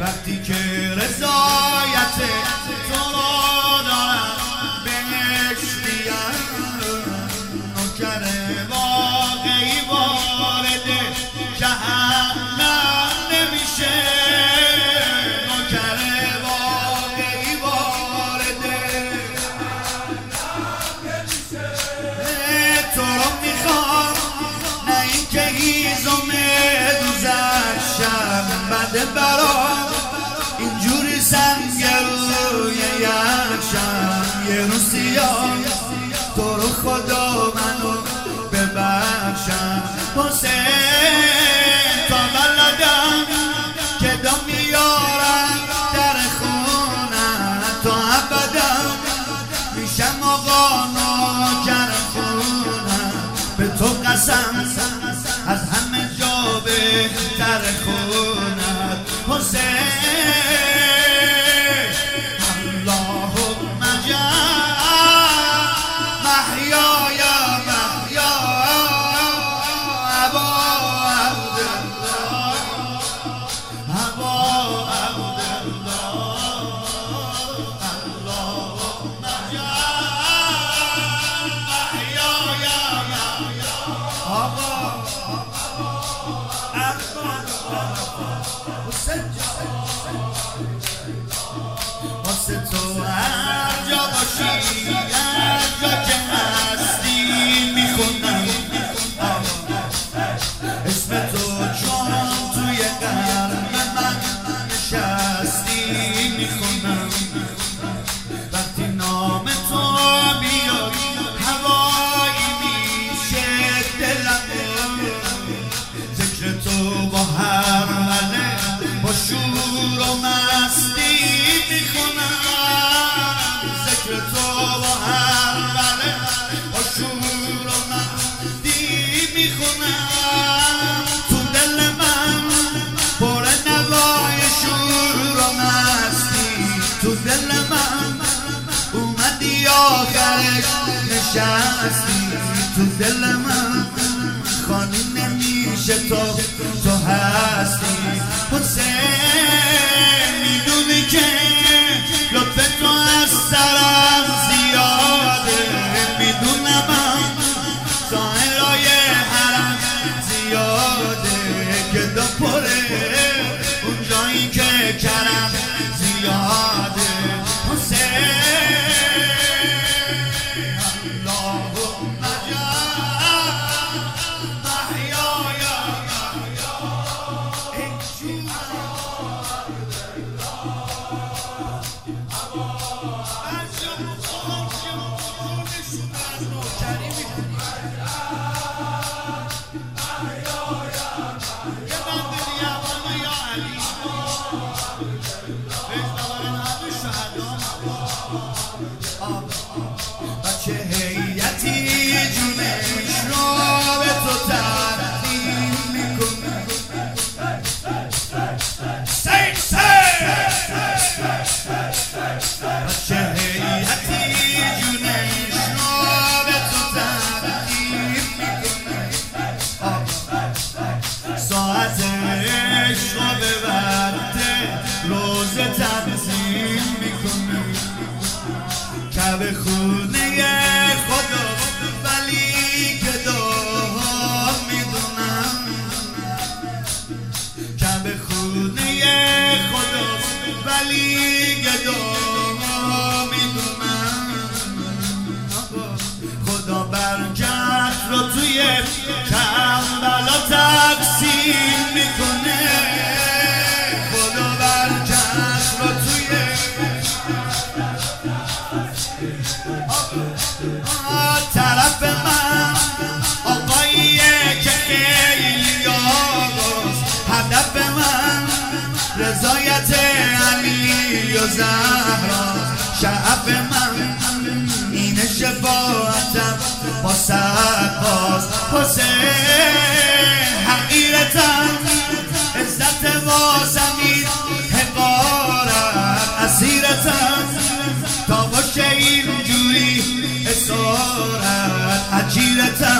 وقتی که رضایت تو را دارم بهش بیان نوکر واقعی وارد جهنم نمیشه نوکر واقعی وارد تو رو میخوام نه اینکه هیزم دوزشم بده برام اینجوری سنگ روی یخشم یه روز سیاه تو رو خدا منو ببخشم حسین تا بلدم که دم میارم در خونم تا ابدم میشم آقا نوکر خونم به تو قسم از همه جا بهتر خونم حسین اللهم جعل محیای محیا ابا عبدالله ابا عبدالله اللهم جعل محیای محیا ابا واسه تو هر جا باشی هر جا که هستی میخونم اسم تو چون توی قلب من نشستی میخونم وقتی نام تو بیاری هوایی میشه دلم ذکر تو با هر مله با شور و مستی میخونم ذکر تو با هر مله با شور و مستی میخونم تو دل من پر نوای شور و مستی تو دل من اومدی آخرش نشستی تو دل من خالی نمیشه تو هستی حسین میدونی که لطف تو از سرم زیاده میدونم سائلای حرم زیاده که دو پره اون جایی که کرم زیاده حسین اللهم جعل محیای بچه هیئتی جونش رو به تو تقدیم میکنه بچه هیئتی جونش رو به تو تقدیم میکنه ساعتش رو به وقت روزه تنظیم میکنه کعبه خونه خدا ولی گدا میدونم کعبه خونه خدا ولی گدا میدونم خدا برکت رو توی کربلا تقسیم میکنه خدا برکت رو توی طرف من آقاییه که خیلی آغاز هدف من رضایت علی و زهرا شعب من اینه شفاعتم با سرباز حسین حقیرتم عزت و زمین حقارت اسیرتم تا باشه اینجوری اسارت عجیرتم